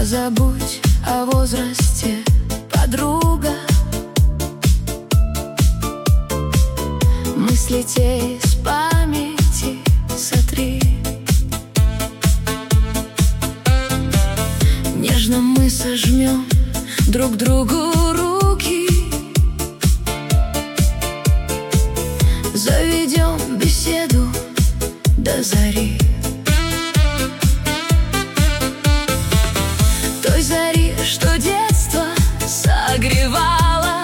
Забудь о возрасте, подруга. Мысли те из памяти сотри. Нежно мы сожмем друг другу руки, заведем беседу до зари. Той зари, что детство согревало,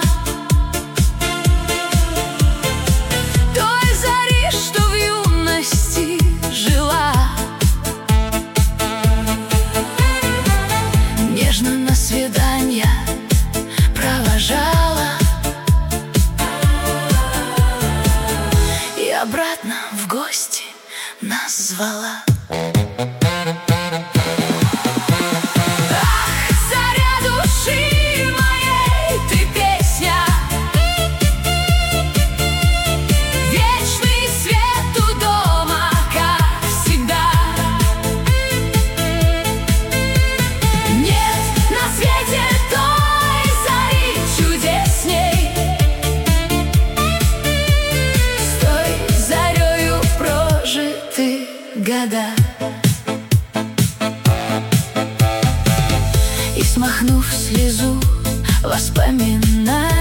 той зари, что в юности жила. Нежно на свидания провожала и обратно в гости нас звала. Года. И смахнув слезу воспоминаний,